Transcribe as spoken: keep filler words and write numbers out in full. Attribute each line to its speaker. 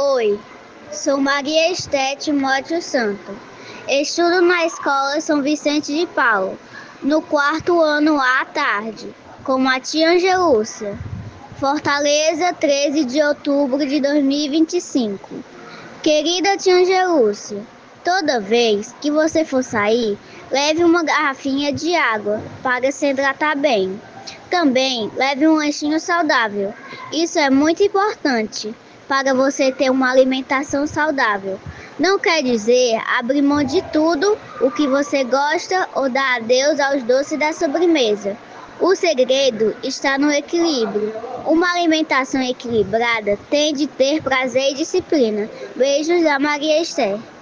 Speaker 1: Oi, sou Maria Esté Timóteo Santo. Estudo na escola São Vicente de Paulo, no quarto ano à tarde, com a tia Angelúcia. Fortaleza, treze de outubro de dois mil e vinte e cinco. Querida tia Angelúcia, toda vez que você for sair, leve uma garrafinha de água para se hidratar bem. Também leve um lanchinho saudável. Isso é muito importante para você ter uma alimentação saudável. Não quer dizer abrir mão de tudo o que você gosta ou dar adeus aos doces da sobremesa. O segredo está no equilíbrio. Uma alimentação equilibrada tem de ter prazer e disciplina. Beijos da Maria Esté.